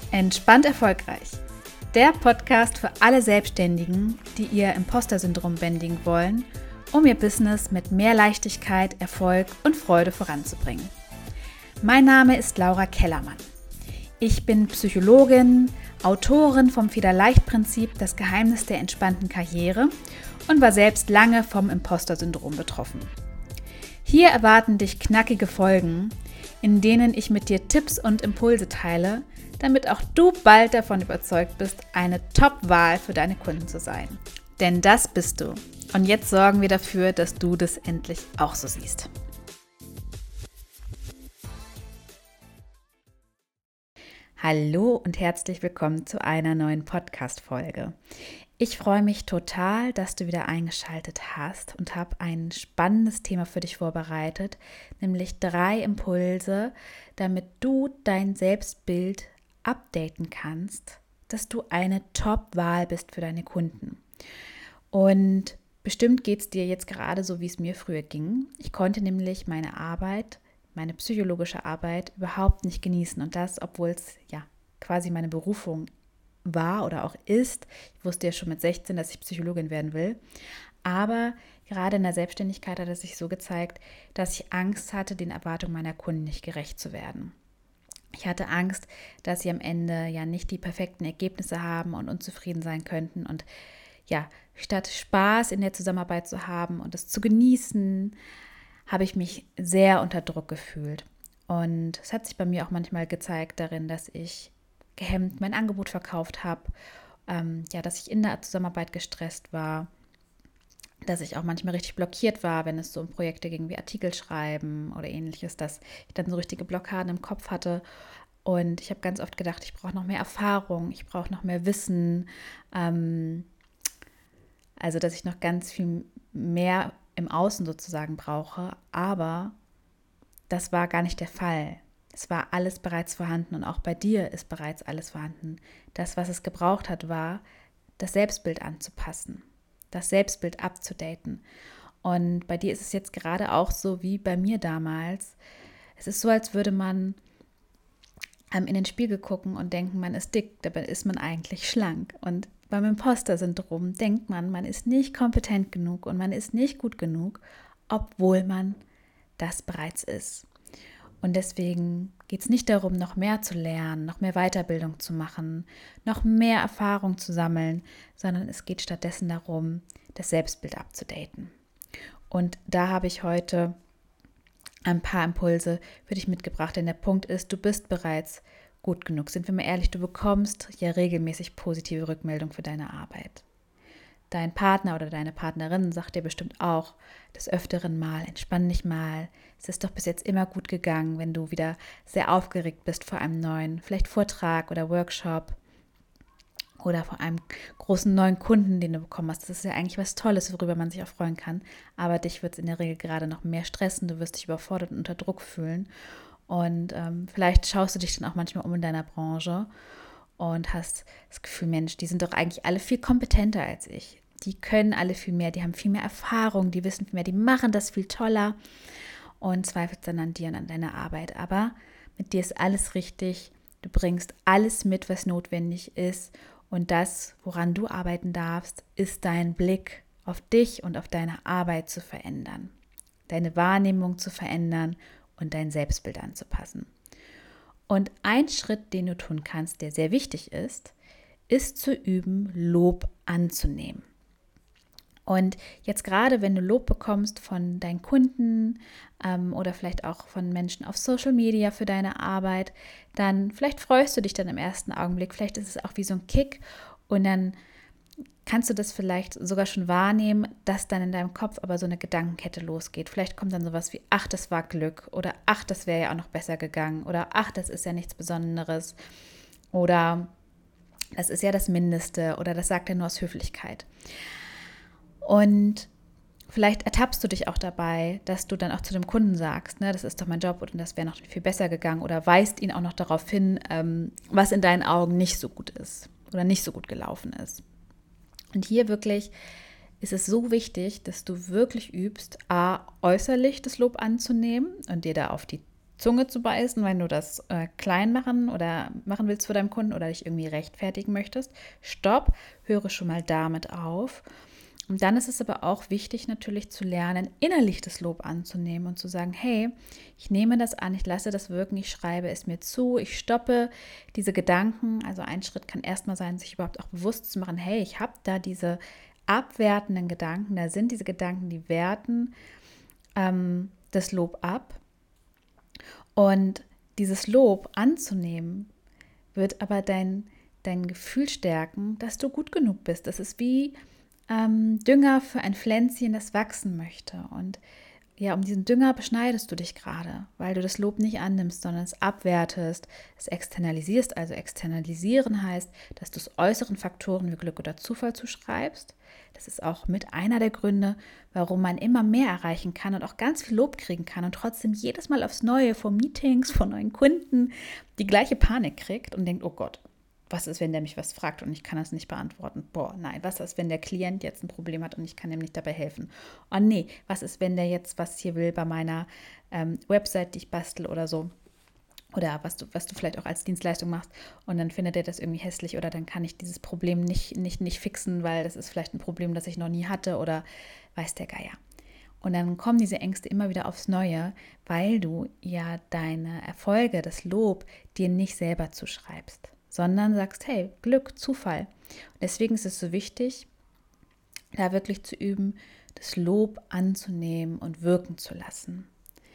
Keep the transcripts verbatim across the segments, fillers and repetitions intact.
Entspannt erfolgreich. Der Podcast für alle Selbstständigen, die ihr Imposter-Syndrom bändigen wollen, um ihr Business mit mehr Leichtigkeit, Erfolg und Freude voranzubringen. Mein Name ist Laura Kellermann. Ich bin Psychologin, Autorin vom Federleicht-Prinzip Das Geheimnis der entspannten Karriere und war selbst lange vom Imposter-Syndrom betroffen. Hier erwarten dich knackige Folgen, in denen ich mit dir Tipps und Impulse teile, damit auch du bald davon überzeugt bist, eine Top-Wahl für deine Kunden zu sein. Denn das bist du. Und jetzt sorgen wir dafür, dass du das endlich auch so siehst. Hallo und herzlich willkommen zu einer neuen Podcast-Folge. Ich freue mich total, dass du wieder eingeschaltet hast und habe ein spannendes Thema für dich vorbereitet, nämlich drei Impulse, damit du dein Selbstbild updaten kannst, dass du eine Top-Wahl bist für deine Kunden. Und bestimmt geht es dir jetzt gerade so, wie es mir früher ging. Ich konnte nämlich meine Arbeit, meine psychologische Arbeit überhaupt nicht genießen. Und das, obwohl es ja quasi meine Berufung war oder auch ist. Ich wusste ja schon mit sechzehn, dass ich Psychologin werden will. Aber gerade in der Selbstständigkeit hat es sich so gezeigt, dass ich Angst hatte, den Erwartungen meiner Kunden nicht gerecht zu werden. Ich hatte Angst, dass sie am Ende ja nicht die perfekten Ergebnisse haben und unzufrieden sein könnten. Und ja, statt Spaß in der Zusammenarbeit zu haben und es zu genießen, habe ich mich sehr unter Druck gefühlt. Und es hat sich bei mir auch manchmal gezeigt darin, dass ich gehemmt mein Angebot verkauft habe, ähm, ja, dass ich in der Zusammenarbeit gestresst war, dass ich auch manchmal richtig blockiert war, wenn es so um Projekte ging wie Artikel schreiben oder ähnliches, dass ich dann so richtige Blockaden im Kopf hatte. Und ich habe ganz oft gedacht, ich brauche noch mehr Erfahrung, ich brauche noch mehr Wissen, ähm, also dass ich noch ganz viel mehr im Außen sozusagen brauche, aber das war gar nicht der Fall. Es war alles bereits vorhanden und auch bei dir ist bereits alles vorhanden. Das, was es gebraucht hat, war, das Selbstbild anzupassen, das Selbstbild abzudaten. Und bei dir ist es jetzt gerade auch so wie bei mir damals. Es ist so, als würde man ähm, in den Spiegel gucken und denken, man ist dick, dabei ist man eigentlich schlank. Und beim Imposter-Syndrom denkt man, man ist nicht kompetent genug und man ist nicht gut genug, obwohl man das bereits ist. Und deswegen geht es nicht darum, noch mehr zu lernen, noch mehr Weiterbildung zu machen, noch mehr Erfahrung zu sammeln, sondern es geht stattdessen darum, das Selbstbild abzudaten. Und da habe ich heute ein paar Impulse für dich mitgebracht, denn der Punkt ist, du bist bereits gut genug. Sind wir mal ehrlich, du bekommst ja regelmäßig positive Rückmeldung für deine Arbeit. Dein Partner oder deine Partnerin sagt dir bestimmt auch des Öfteren mal, entspann dich mal, es ist doch bis jetzt immer gut gegangen, wenn du wieder sehr aufgeregt bist vor einem neuen, vielleicht Vortrag oder Workshop oder vor einem großen neuen Kunden, den du bekommen hast. Das ist ja eigentlich was Tolles, worüber man sich auch freuen kann, aber dich wird es in der Regel gerade noch mehr stressen, du wirst dich überfordert und unter Druck fühlen und ähm, vielleicht schaust du dich dann auch manchmal um in deiner Branche und hast das Gefühl, Mensch, die sind doch eigentlich alle viel kompetenter als ich. Die können alle viel mehr, die haben viel mehr Erfahrung, die wissen viel mehr, die machen das viel toller und zweifelst dann an dir und an deiner Arbeit. Aber mit dir ist alles richtig, du bringst alles mit, was notwendig ist und das, woran du arbeiten darfst, ist dein Blick auf dich und auf deine Arbeit zu verändern, deine Wahrnehmung zu verändern und dein Selbstbild anzupassen. Und ein Schritt, den du tun kannst, der sehr wichtig ist, ist zu üben, Lob anzunehmen. Und jetzt gerade, wenn du Lob bekommst von deinen Kunden ähm, oder vielleicht auch von Menschen auf Social Media für deine Arbeit, dann vielleicht freust du dich dann im ersten Augenblick, vielleicht ist es auch wie so ein Kick und dann kannst du das vielleicht sogar schon wahrnehmen, dass dann in deinem Kopf aber so eine Gedankenkette losgeht. Vielleicht kommt dann sowas wie, ach, das war Glück oder ach, das wäre ja auch noch besser gegangen oder ach, das ist ja nichts Besonderes oder das ist ja das Mindeste oder das sagt er nur aus Höflichkeit. Und vielleicht ertappst du dich auch dabei, dass du dann auch zu dem Kunden sagst, ne, das ist doch mein Job und das wäre noch viel besser gegangen oder weist ihn auch noch darauf hin, ähm, was in deinen Augen nicht so gut ist oder nicht so gut gelaufen ist. Und hier wirklich ist es so wichtig, dass du wirklich übst, a, äußerlich das Lob anzunehmen und dir da auf die Zunge zu beißen, wenn du das äh, klein machen oder machen willst vor deinem Kunden oder dich irgendwie rechtfertigen möchtest. Stopp, höre schon mal damit auf. Und dann ist es aber auch wichtig, natürlich zu lernen, innerlich das Lob anzunehmen und zu sagen, hey, ich nehme das an, ich lasse das wirken, ich schreibe es mir zu, ich stoppe diese Gedanken. Also ein Schritt kann erstmal sein, sich überhaupt auch bewusst zu machen, hey, ich habe da diese abwertenden Gedanken, da sind diese Gedanken, die werten ähm, das Lob ab. Und dieses Lob anzunehmen, wird aber dein, dein Gefühl stärken, dass du gut genug bist. Das ist wie ähm, Dünger für ein Pflänzchen, das wachsen möchte. Und ja, um diesen Dünger beschneidest du dich gerade, weil du das Lob nicht annimmst, sondern es abwertest, es externalisierst. Also externalisieren heißt, dass du es äußeren Faktoren wie Glück oder Zufall zuschreibst. Das ist auch mit einer der Gründe, warum man immer mehr erreichen kann und auch ganz viel Lob kriegen kann und trotzdem jedes Mal aufs Neue vor Meetings, vor neuen Kunden die gleiche Panik kriegt und denkt, oh Gott, was ist, wenn der mich was fragt und ich kann das nicht beantworten? Boah, nein, was ist, wenn der Klient jetzt ein Problem hat und ich kann ihm nicht dabei helfen? Oh nee, was ist, wenn der jetzt was hier will bei meiner ähm, Website, die ich bastel oder so? Oder was du, was du vielleicht auch als Dienstleistung machst und dann findet er das irgendwie hässlich oder dann kann ich dieses Problem nicht, nicht, nicht fixen, weil das ist vielleicht ein Problem, das ich noch nie hatte oder weiß der Geier. Und dann kommen diese Ängste immer wieder aufs Neue, weil du ja deine Erfolge, das Lob dir nicht selber zuschreibst, sondern sagst, hey, Glück, Zufall. Und deswegen ist es so wichtig, da wirklich zu üben, das Lob anzunehmen und wirken zu lassen.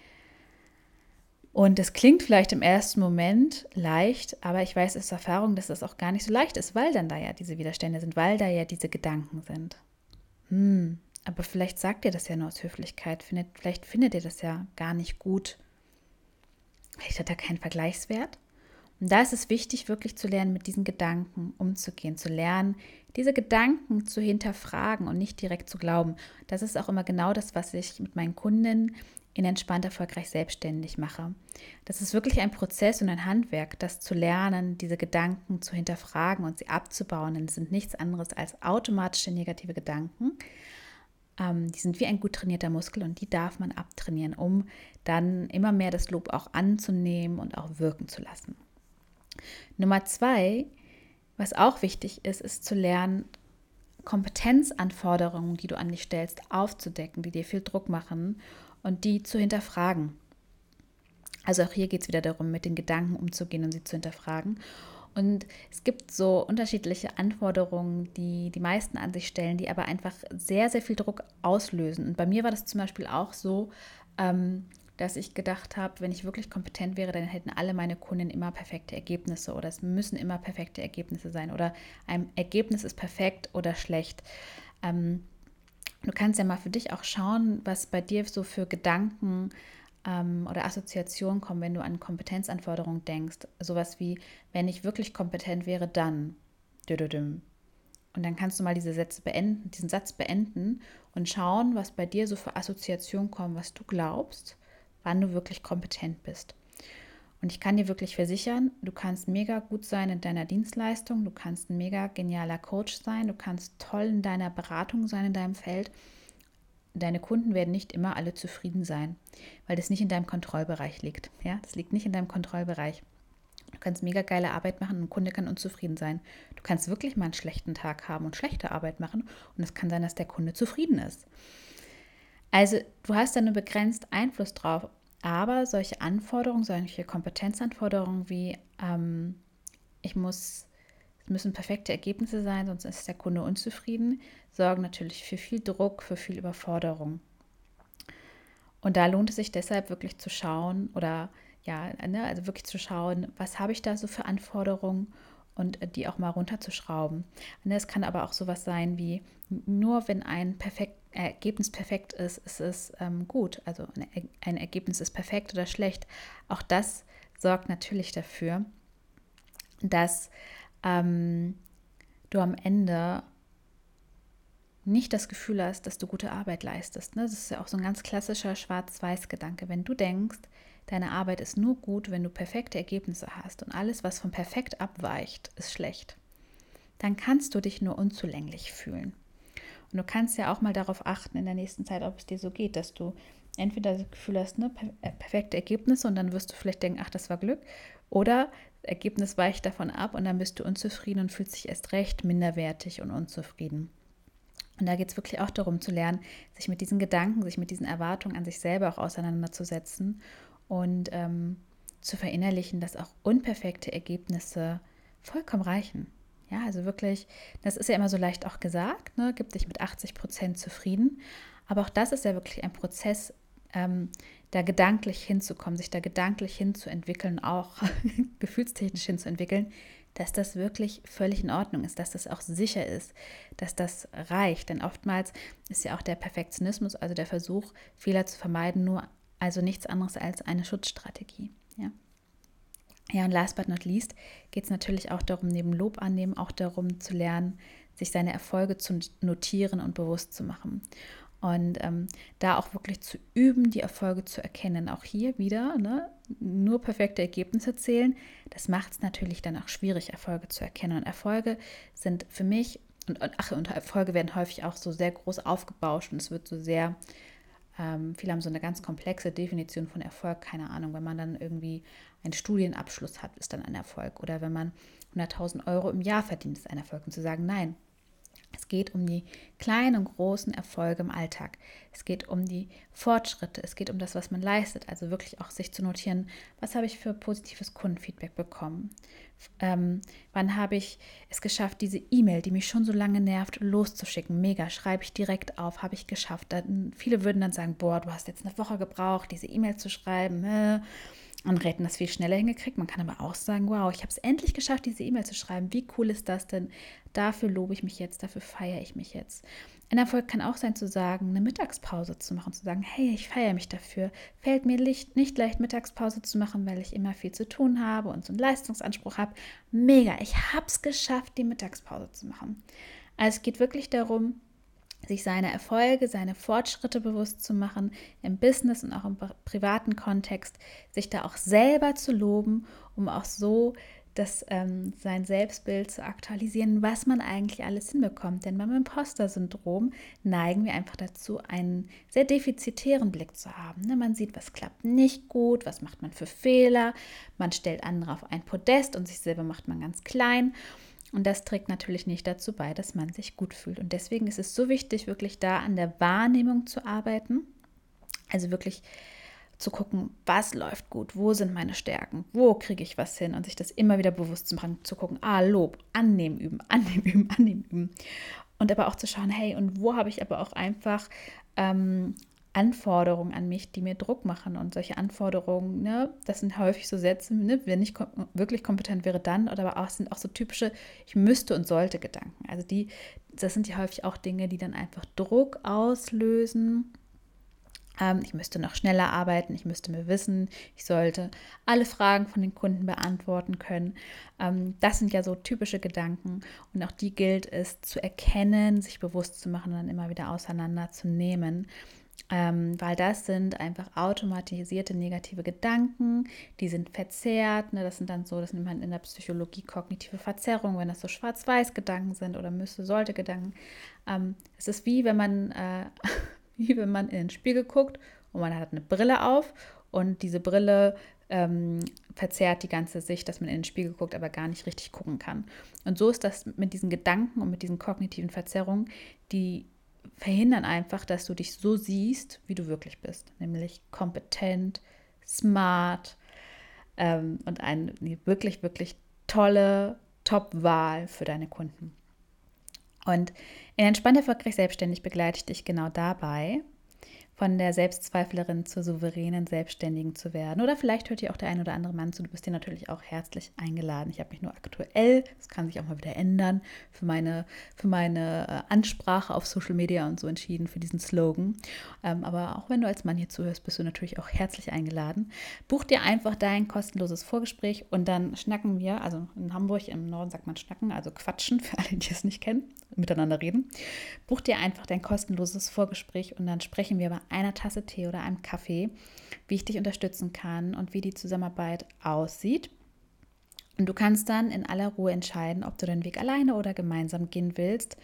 Und es klingt vielleicht im ersten Moment leicht, aber ich weiß aus Erfahrung, dass das auch gar nicht so leicht ist, weil dann da ja diese Widerstände sind, weil da ja diese Gedanken sind. Hm, aber vielleicht sagt ihr das ja nur aus Höflichkeit, findet, vielleicht findet ihr das ja gar nicht gut. Vielleicht hat er keinen Vergleichswert. Und da ist es wichtig, wirklich zu lernen, mit diesen Gedanken umzugehen, zu lernen, diese Gedanken zu hinterfragen und nicht direkt zu glauben. Das ist auch immer genau das, was ich mit meinen Kunden in Entspannt Erfolgreich Selbstständig mache. Das ist wirklich ein Prozess und ein Handwerk, das zu lernen, diese Gedanken zu hinterfragen und sie abzubauen. Denn es sind nichts anderes als automatische negative Gedanken. Ähm, die sind wie ein gut trainierter Muskel und die darf man abtrainieren, um dann immer mehr das Lob auch anzunehmen und auch wirken zu lassen. Nummer zwei, was auch wichtig ist, ist zu lernen, Kompetenzanforderungen, die du an dich stellst, aufzudecken, die dir viel Druck machen und die zu hinterfragen. Also auch hier geht es wieder darum, mit den Gedanken umzugehen und sie zu hinterfragen. Und es gibt so unterschiedliche Anforderungen, die die meisten an sich stellen, die aber einfach sehr, sehr viel Druck auslösen. Und bei mir war das zum Beispiel auch so, ähm, dass ich gedacht habe, wenn ich wirklich kompetent wäre, dann hätten alle meine Kunden immer perfekte Ergebnisse oder es müssen immer perfekte Ergebnisse sein oder ein Ergebnis ist perfekt oder schlecht. Ähm, du kannst ja mal für dich auch schauen, was bei dir so für Gedanken ähm, oder Assoziationen kommen, wenn du an Kompetenzanforderungen denkst. Sowas wie, wenn ich wirklich kompetent wäre, dann. Und dann kannst du mal diese Sätze beenden, diesen Satz beenden und schauen, was bei dir so für Assoziationen kommen, was du glaubst, wann du wirklich kompetent bist. Und ich kann dir wirklich versichern, du kannst mega gut sein in deiner Dienstleistung, du kannst ein mega genialer Coach sein, du kannst toll in deiner Beratung sein, in deinem Feld. Deine Kunden werden nicht immer alle zufrieden sein, weil das nicht in deinem Kontrollbereich liegt. Ja, das liegt nicht in deinem Kontrollbereich. Du kannst mega geile Arbeit machen und ein Kunde kann unzufrieden sein. Du kannst wirklich mal einen schlechten Tag haben und schlechte Arbeit machen und es kann sein, dass der Kunde zufrieden ist. Also du hast da nur begrenzt Einfluss drauf, aber solche Anforderungen, solche Kompetenzanforderungen wie ähm, ich muss, es müssen perfekte Ergebnisse sein, sonst ist der Kunde unzufrieden, sorgen natürlich für viel Druck, für viel Überforderung. Und da lohnt es sich deshalb wirklich zu schauen oder ja, ne, also wirklich zu schauen, was habe ich da so für Anforderungen und die auch mal runterzuschrauben. Und es kann aber auch sowas sein wie, nur wenn ein perfekt, Ergebnis perfekt ist, ist es ähm, gut. Also ein, ein Ergebnis ist perfekt oder schlecht. Auch das sorgt natürlich dafür, dass ähm, du am Ende nicht das Gefühl hast, dass du gute Arbeit leistest. Das ist ja auch so ein ganz klassischer Schwarz-Weiß-Gedanke. Wenn du denkst, deine Arbeit ist nur gut, wenn du perfekte Ergebnisse hast und alles, was von perfekt abweicht, ist schlecht, dann kannst du dich nur unzulänglich fühlen. Und du kannst ja auch mal darauf achten in der nächsten Zeit, ob es dir so geht, dass du entweder das Gefühl hast, ne, per äh, perfekte Ergebnisse und dann wirst du vielleicht denken, ach, das war Glück. Oder das Ergebnis weicht davon ab und dann bist du unzufrieden und fühlst dich erst recht minderwertig und unzufrieden. Und da geht es wirklich auch darum zu lernen, sich mit diesen Gedanken, sich mit diesen Erwartungen an sich selber auch auseinanderzusetzen und ähm, zu verinnerlichen, dass auch unperfekte Ergebnisse vollkommen reichen. Ja, also wirklich, das ist ja immer so leicht auch gesagt, ne? Gib dich mit achtzig Prozent zufrieden. Aber auch das ist ja wirklich ein Prozess, ähm, da gedanklich hinzukommen, sich da gedanklich hinzuentwickeln, auch gefühlstechnisch hinzuentwickeln, dass das wirklich völlig in Ordnung ist, dass das auch sicher ist, dass das reicht. Denn oftmals ist ja auch der Perfektionismus, also der Versuch, Fehler zu vermeiden, nur also nichts anderes als eine Schutzstrategie. Ja, ja und last but not least geht es natürlich auch darum, neben Lob annehmen, auch darum zu lernen, sich seine Erfolge zu notieren und bewusst zu machen. Und ähm, da auch wirklich zu üben, die Erfolge zu erkennen. Auch hier wieder, ne, nur perfekte Ergebnisse zählen. Das macht es natürlich dann auch schwierig, Erfolge zu erkennen. Und Erfolge sind für mich, und, und, ach, und Erfolge werden häufig auch so sehr groß aufgebauscht und es wird so sehr, ähm, viele haben so eine ganz komplexe Definition von Erfolg, keine Ahnung. Wenn man dann irgendwie einen Studienabschluss hat, ist dann ein Erfolg. Oder wenn man hunderttausend Euro im Jahr verdient, ist ein Erfolg. Und zu sagen, nein, es geht um die kleinen und großen Erfolge im Alltag. Es geht um die Fortschritte. Es geht um das, was man leistet. Also wirklich auch sich zu notieren, was habe ich für positives Kundenfeedback bekommen? Ähm, wann habe ich es geschafft, diese E-Mail, die mich schon so lange nervt, loszuschicken? Mega, schreibe ich direkt auf, habe ich geschafft. Dann, viele würden dann sagen, boah, du hast jetzt eine Woche gebraucht, diese E-Mail zu schreiben. Äh. Andere hätten das viel schneller hingekriegt. Man kann aber auch sagen, wow, ich habe es endlich geschafft, diese E-Mail zu schreiben. Wie cool ist das denn? Dafür lobe ich mich jetzt, dafür feiere ich mich jetzt. Ein Erfolg kann auch sein, zu sagen, eine Mittagspause zu machen, zu sagen, hey, ich feiere mich dafür. Fällt mir nicht leicht, Mittagspause zu machen, weil ich immer viel zu tun habe und so einen Leistungsanspruch habe. Mega, ich habe es geschafft, die Mittagspause zu machen. Also es geht wirklich darum, sich seine Erfolge, seine Fortschritte bewusst zu machen, im Business und auch im privaten Kontext, sich da auch selber zu loben, um auch so das, ähm, sein Selbstbild zu aktualisieren, was man eigentlich alles hinbekommt. Denn beim Imposter-Syndrom neigen wir einfach dazu, einen sehr defizitären Blick zu haben. Ne? Man sieht, was klappt nicht gut, was macht man für Fehler, man stellt andere auf ein Podest und sich selber macht man ganz klein. Und das trägt natürlich nicht dazu bei, dass man sich gut fühlt. Und deswegen ist es so wichtig, wirklich da an der Wahrnehmung zu arbeiten. Also wirklich zu gucken, was läuft gut, wo sind meine Stärken, wo kriege ich was hin und sich das immer wieder bewusst zu machen, zu gucken, ah, Lob, annehmen üben, annehmen üben, annehmen üben. Und aber auch zu schauen, hey, und wo habe ich aber auch einfach ähm, Anforderungen an mich, die mir Druck machen. Und solche Anforderungen, ne, das sind häufig so Sätze, ne, wenn ich kom- wirklich kompetent wäre, dann, oder aber auch sind auch so typische ich müsste und sollte Gedanken. Also die, das sind ja häufig auch Dinge, die dann einfach Druck auslösen. Ähm, ich müsste noch schneller arbeiten, ich müsste mir wissen, ich sollte alle Fragen von den Kunden beantworten können. Ähm, das sind ja so typische Gedanken und auch die gilt es zu erkennen, sich bewusst zu machen und dann immer wieder auseinanderzunehmen. Ähm, weil das sind einfach automatisierte negative Gedanken, die sind verzerrt, ne? Das sind dann so, das nennt man in der Psychologie kognitive Verzerrung, wenn das so Schwarz-Weiß-Gedanken sind oder müsste, sollte Gedanken. Ähm, es ist wie wenn man, äh, wie wenn man in den Spiegel guckt und man hat eine Brille auf und diese Brille ähm, verzerrt die ganze Sicht, dass man in den Spiegel guckt, aber gar nicht richtig gucken kann. Und so ist das mit diesen Gedanken und mit diesen kognitiven Verzerrungen, die verhindern einfach, dass du dich so siehst, wie du wirklich bist. Nämlich kompetent, smart ähm, und eine wirklich, wirklich tolle Top-Wahl für deine Kunden. Und in Entspannt Erfolgreich Selbstständig begleite ich dich genau dabei, von der Selbstzweiflerin zur souveränen Selbstständigen zu werden. Oder vielleicht hört dir auch der ein oder andere Mann zu. Du bist dir natürlich auch herzlich eingeladen. Ich habe mich nur aktuell, das kann sich auch mal wieder ändern, für meine, für meine Ansprache auf Social Media und so entschieden, für diesen Slogan. Ähm, aber auch wenn du als Mann hier zuhörst, bist du natürlich auch herzlich eingeladen. Buch dir einfach dein kostenloses Vorgespräch und dann schnacken wir, also in Hamburg im Norden sagt man schnacken, also quatschen, für alle, die es nicht kennen, miteinander reden. Buch dir einfach dein kostenloses Vorgespräch und dann sprechen wir bei einer Tasse Tee oder einem Kaffee, wie ich dich unterstützen kann und wie die Zusammenarbeit aussieht. Und du kannst dann in aller Ruhe entscheiden, ob du den Weg alleine oder gemeinsam gehen willst.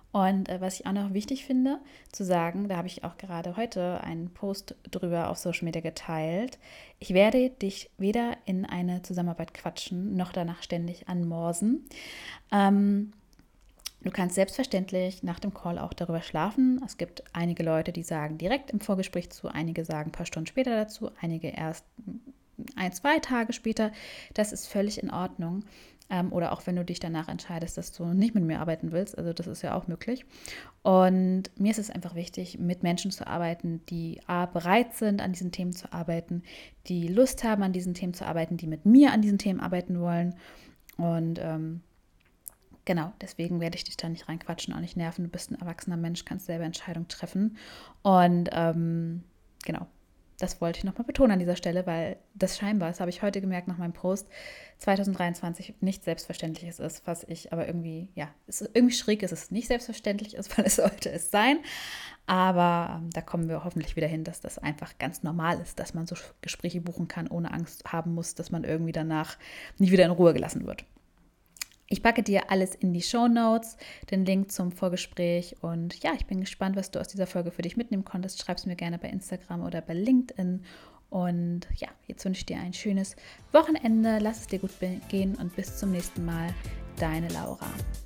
Und äh, was ich auch noch wichtig finde zu sagen, da habe ich auch gerade heute einen Post drüber auf Social Media geteilt. Ich werde dich weder in eine Zusammenarbeit quatschen, noch danach ständig anmorsen. Ähm, Du kannst selbstverständlich nach dem Call auch darüber schlafen. Es gibt einige Leute, die sagen direkt im Vorgespräch zu, einige sagen ein paar Stunden später dazu, einige erst ein, zwei Tage später. Das ist völlig in Ordnung. Ähm, oder auch wenn du dich danach entscheidest, dass du nicht mit mir arbeiten willst. Also das ist ja auch möglich. Und mir ist es einfach wichtig, mit Menschen zu arbeiten, die A, bereit sind, an diesen Themen zu arbeiten, die Lust haben, an diesen Themen zu arbeiten, die mit mir an diesen Themen arbeiten wollen. Und ähm, Genau, deswegen werde ich dich da nicht reinquatschen, auch nicht nerven. Du bist ein erwachsener Mensch, kannst selber Entscheidungen treffen. Und ähm, genau, das wollte ich nochmal betonen an dieser Stelle, weil das scheinbar, das habe ich heute gemerkt nach meinem Post, zwanzig dreiundzwanzig nicht selbstverständliches ist, was ich aber irgendwie, ja, es ist irgendwie schräg ist, es nicht selbstverständlich ist, weil es sollte es sein. Aber ähm, da kommen wir hoffentlich wieder hin, dass das einfach ganz normal ist, dass man so Gespräche buchen kann, ohne Angst haben muss, dass man irgendwie danach nicht wieder in Ruhe gelassen wird. Ich packe dir alles in die Shownotes, den Link zum Vorgespräch und ja, ich bin gespannt, was du aus dieser Folge für dich mitnehmen konntest. Schreib es mir gerne bei Instagram oder bei LinkedIn und ja, jetzt wünsche ich dir ein schönes Wochenende, lass es dir gut gehen und bis zum nächsten Mal, deine Laura.